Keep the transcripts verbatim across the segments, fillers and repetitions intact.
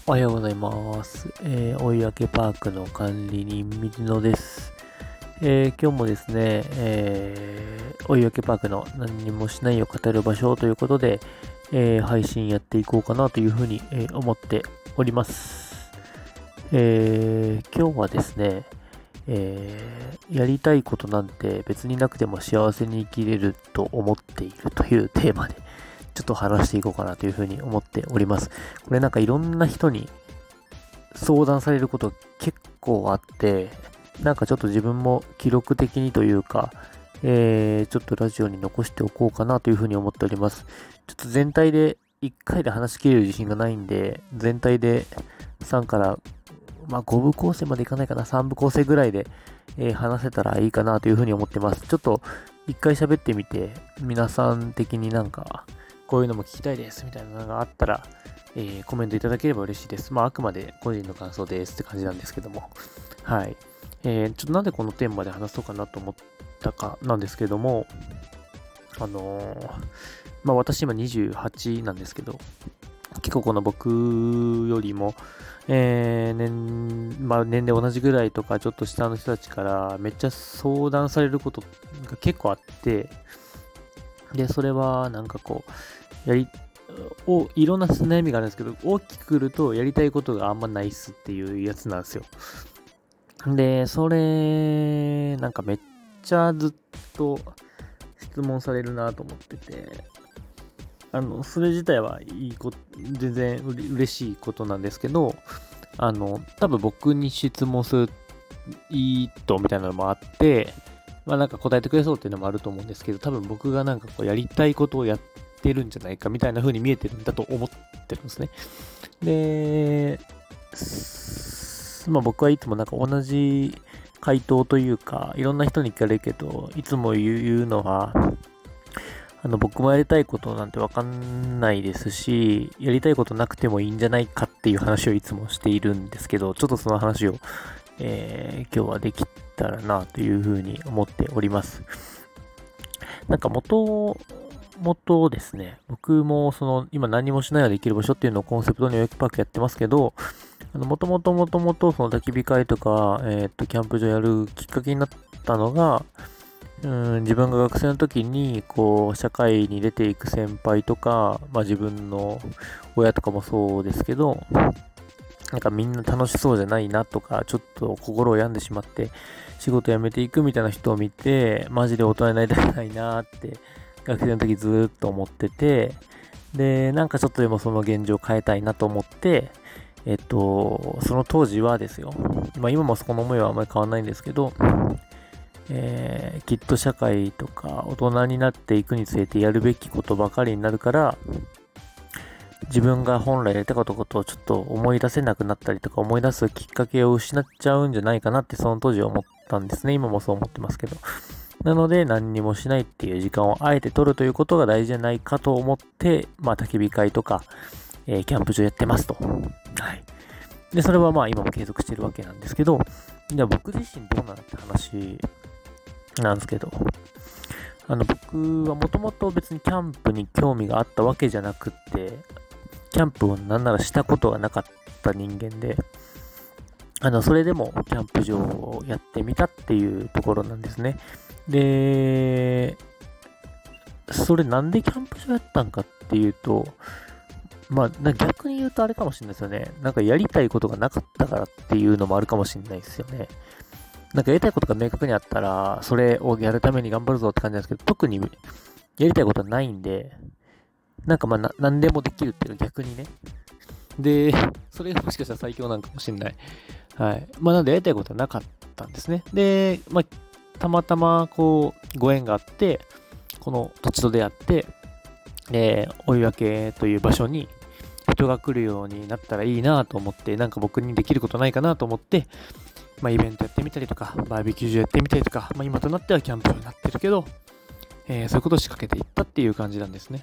おはようございます。えー、追い分けパークの管理人、水野です。えー、今日もですね、えー、追い分けパークの何にもしないを語る場所ということで、えー、配信やっていこうかなというふうに、えー思っております。えー、今日はですね、えー、やりたいことなんて別になくても幸せに生きれると思っているというテーマで、ちょっと話していこうかなというふうに思っております。これなんかいろんな人に相談されること結構あって、なんかちょっと自分も記録的にというか、えー、ちょっとラジオに残しておこうかなというふうに思っております。ちょっと全体でいっかいで話し切れる自信がないんで、全体でさんから、まあご部構成までいかないかな、さん部構成ぐらいで、えー話せたらいいかなというふうに思ってます。ちょっといっかい喋ってみて、皆さん的になんか、こういうのも聞きたいですみたいなのがあったら、えーコメントいただければ嬉しいです。まあ、あくまで個人の感想ですって感じなんですけども。はい。えー、ちょっとなんでこのテーマで話そうかなと思ったかなんですけども、あのーまあ私今にじゅうはちなんですけど、結構この僕よりも、えー、年、まあ年齢同じぐらいとかちょっと下の人たちからめっちゃ相談されることが結構あって、で、それはなんかこう、やり、お、いろんな悩みがあるんですけど、大きくくるとやりたいことがあんまないっすっていうやつなんですよ。で、それ、なんかめっちゃずっと質問されるなと思ってて、あの、それ自体はいいこと、全然うれ嬉しいことなんですけど、あの、多分僕に質問する意図みたいなのもあって、まあなんか答えてくれそうっていうのもあると思うんですけど、多分僕がなんかこうやりたいことをやってるんじゃないかみたいな風に見えてるんだと思ってるんですね。で、まあ僕はいつもなんか同じ回答というか、いろんな人に聞かれるけど、いつも言うのは、あの僕もやりたいことなんてわかんないですし、やりたいことなくてもいいんじゃないかっていう話をいつもしているんですけど、ちょっとその話を、えー、今日はできたらなというふうに思っております。なんか元、元ですね、僕もその今何もしないができる場所っていうのをコンセプトにウェイクパークやってますけど、あの、もともともともとその焚き火会とか、えっと、キャンプ場やるきっかけになったのが、うん、自分が学生の時に、こう、社会に出ていく先輩とか、まあ自分の親とかもそうですけど、なんかみんな楽しそうじゃないなとか、ちょっと心を病んでしまって、仕事辞めていくみたいな人を見て、マジで大人になりたくないなって、学生の時ずーっと思ってて、で、なんかちょっとでもその現状を変えたいなと思って、えっと、その当時はですよ。まあ今もそこの思いはあんまり変わらないんですけど、えー、きっと社会とか大人になっていくにつれてやるべきことばかりになるから、自分が本来やりたかったことをちょっと思い出せなくなったりとか思い出すきっかけを失っちゃうんじゃないかなってその当時は思ったんですね。今もそう思ってますけど。なので何にもしないっていう時間をあえて取るということが大事じゃないかと思って、まあ焚き火会とか、えー、キャンプ場やってますと。はい。で、それはまあ今も継続してるわけなんですけど、じゃあ僕自身どうなのって話なんですけど、あの僕はもともと別にキャンプに興味があったわけじゃなくって、キャンプをなんならしたことがなかった人間で、あの、それでもキャンプ場をやってみたっていうところなんですね。で、それなんでキャンプ場やったんかっていうと、まあ、逆に言うとあれかもしれないですよね。なんかやりたいことがなかったからっていうのもあるかもしれないですよね。なんかやりたいことが明確にあったら、それをやるために頑張るぞって感じなんですけど、特にやりたいことはないんで、なんかまあな、何でもできるっていうか逆にね。で、それがもしかしたら最強なんかもしれない。はい。まあなんでやりたいことはなかったんですね。で、まあ、たまたまこう、ご縁があって、この土地と出会って、で、追い分けという場所に人が来るようになったらいいなと思って、なんか僕にできることないかなと思って、まあイベントやってみたりとか、バーベキュー場やってみたりとか、まあ今となってはキャンプになってるけど、えー、そういうことを仕掛けていったっていう感じなんですね。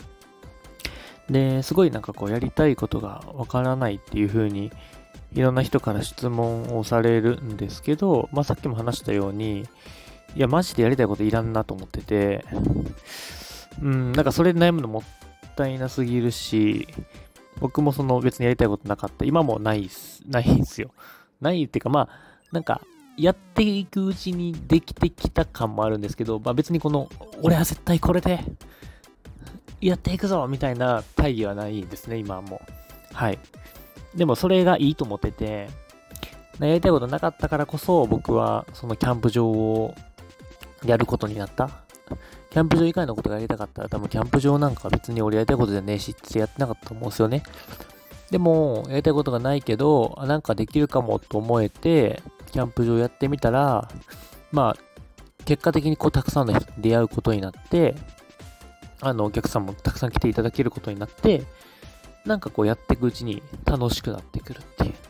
で、すごいなんかこうやりたいことがわからないっていう風にいろんな人から質問をされるんですけど、まあさっきも話したように、いやマジでやりたいこといらんなと思ってて、うん、なんかそれで悩むのもったいなすぎるし、 僕もその別にやりたいことなかった。今もないっす、ないんすよ。ないっていうか、まあ、なんか、やっていくうちにできてきた感もあるんですけど、まあ別にこの、俺は絶対これで、やっていくぞみたいな大義はないですね、今はもう。はい。でもそれがいいと思ってて、やりたいことなかったからこそ、僕はそのキャンプ場をやることになった。キャンプ場以外のことがやりたかったら、多分キャンプ場なんか別に俺やりたいことじゃねえしってやってなかったと思うんですよね。でも、やりたいことがないけど、なんかできるかもと思えて、キャンプ場やってみたら、まあ、結果的にこうたくさんの人に出会うことになって、あの、お客さんもたくさん来ていただけることになって、なんかこうやっていくうちに楽しくなってくるっていう。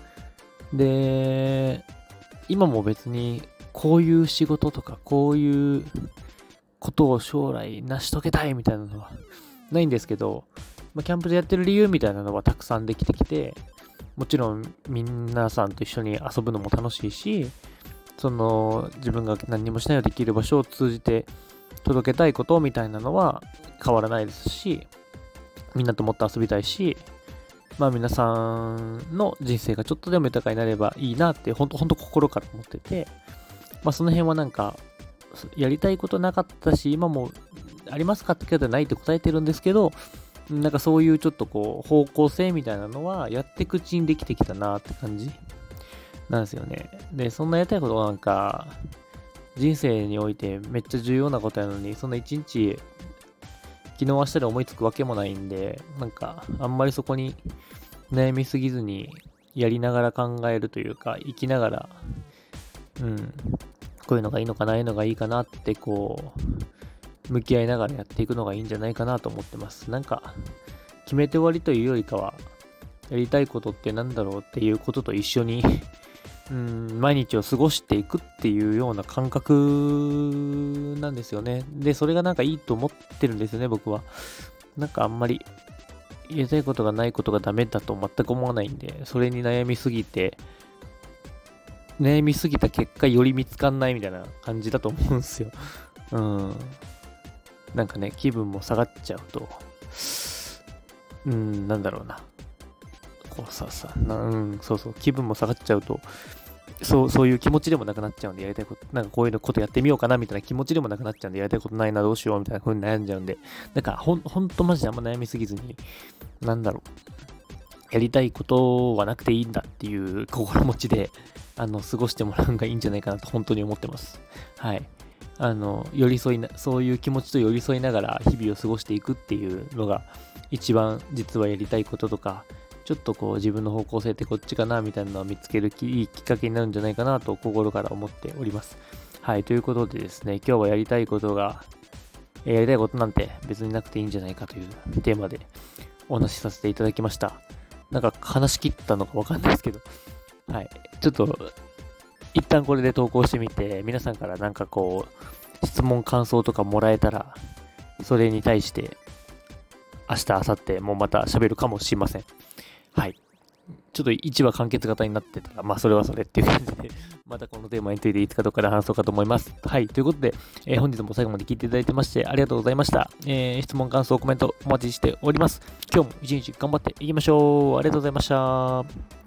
で、今も別にこういう仕事とか、こういうことを将来成し遂げたいみたいなのはないんですけど、まあ、キャンプでやってる理由みたいなのはたくさんできてきて、もちろん皆さんと一緒に遊ぶのも楽しいし、その自分が何にもしないでできる場所を通じて届けたいことみたいなのは変わらないですし、みんなともっと遊びたいし、まあ皆さんの人生がちょっとでも豊かになればいいなってほんとほんと心から思ってて、まあその辺はなんかやりたいことなかったし、今もありますかって聞かれたらないって答えてるんですけど、なんかそういうちょっとこう方向性みたいなのはやって口にできてきたなって感じなんですよね。で、そんなやりたいことはなんか人生においてめっちゃ重要なことやのに、そんな一日昨日明日で思いつくわけもないんで、なんかあんまりそこに悩みすぎずにやりながら考えるというか、生きながら、うん、こういうのがいいのかな、ああいうのがいいかなってこう、向き合いながらやっていくのがいいんじゃないかなと思ってます。なんか、決めて終わりというよりかは、やりたいことってなんだろうっていうことと一緒に、うん、毎日を過ごしていくっていうような感覚なんですよね。で、それがなんかいいと思ってるんですよね、僕は。なんかあんまり、やりたいことがないことがダメだと全く思わないんで、それに悩みすぎて、悩みすぎた結果より見つかんないみたいな感じだと思うんですよ。うん。なんかね、気分も下がっちゃうと、うん、なんだろうな。こうささ、なうん、そうそう、気分も下がっちゃうと、そう、そういう気持ちでもなくなっちゃうんで、やりたいこと、なんかこういうのことやってみようかなみたいな気持ちでもなくなっちゃうんで、やりたいことないな、どうしようみたいな風に悩んじゃうんで、なんかほん、ほんとマジであんま悩みすぎずに、なんだろう、やりたいことはなくていいんだっていう心持ちで、あの、過ごしてもらうのがいいんじゃないかなと本当に思ってます。はい。あの、寄り添いな、そういう気持ちと寄り添いながら日々を過ごしていくっていうのが、一番実はやりたいこととか、ちょっとこう自分の方向性ってこっちかなみたいなのを見つけるいいきっかけになるんじゃないかなと心から思っております。はい、ということでですね、今日はやりたいことが、えーやりたいことなんて別になくていいんじゃないかというテーマでお話しさせていただきました。なんか話し切ったのかわかんないですけど、はい、ちょっと一旦これで投稿してみて、皆さんからなんかこう、質問感想とかもらえたら、それに対して明日、明後日もまた喋るかもしれません。はい。ちょっと一話完結型になってたら、まあそれはそれっていう感じで、またこのテーマについていつかどっかで話そうかと思います。はい。ということで、えー本日も最後まで聞いていただいてましてありがとうございました。えー質問、感想、コメントお待ちしております。今日も一日頑張っていきましょう。ありがとうございました。